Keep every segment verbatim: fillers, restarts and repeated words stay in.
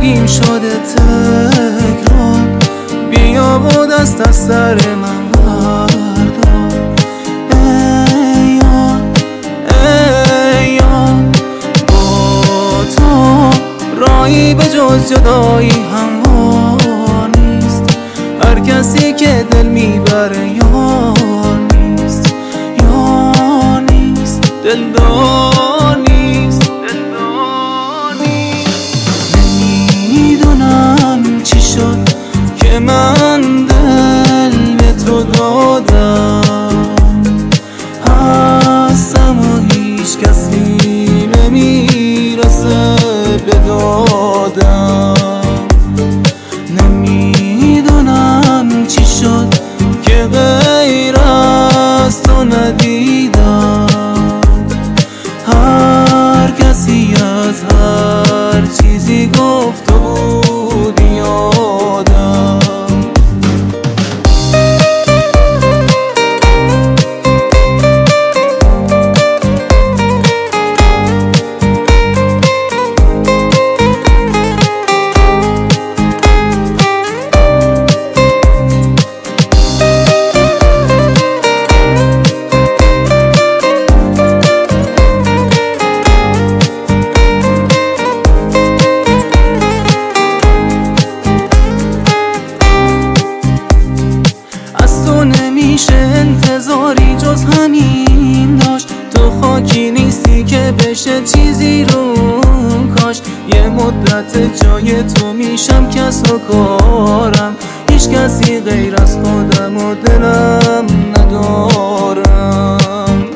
زندگیم شده تکرار، بیا و دست از سر من بردار. ای یار ای یار، با تو راهی به جز جدایی هموار نیست. هر کسی که دل میبره یار نیست، یار نیست، دلدار نیست، دلدار نیست. نمیدونم چی شد که من دل به تو دادم، هستم و هیچ کسی نمیرسه به دادم. نمیدونم چی شد که غیر از تو ندیدم، هر کسی از هر چیزی گفت بود یادم. نمیشه انتظاری جز همین داشت، تو خاکی نیستی که بشه چیزی رو کاش. یه مدت جای تو میشم کس و کارم، هیچ کسی غیر از خودم و دلم ندارم.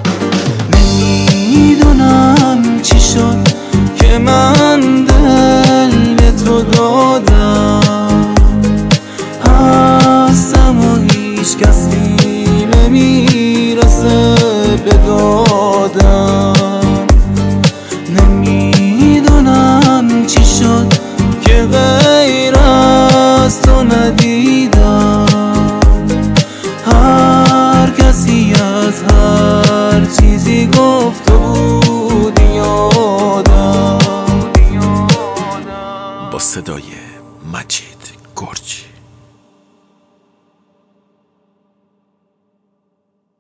نمیدونم چی شد که من دل به تو دادم، هستم و هیچ کسی نمیرسه به دادم. نمیدونم چی شد که غیر از تو ندیدم، هر کسی از هر چیزی گفت بود یادم. با صدای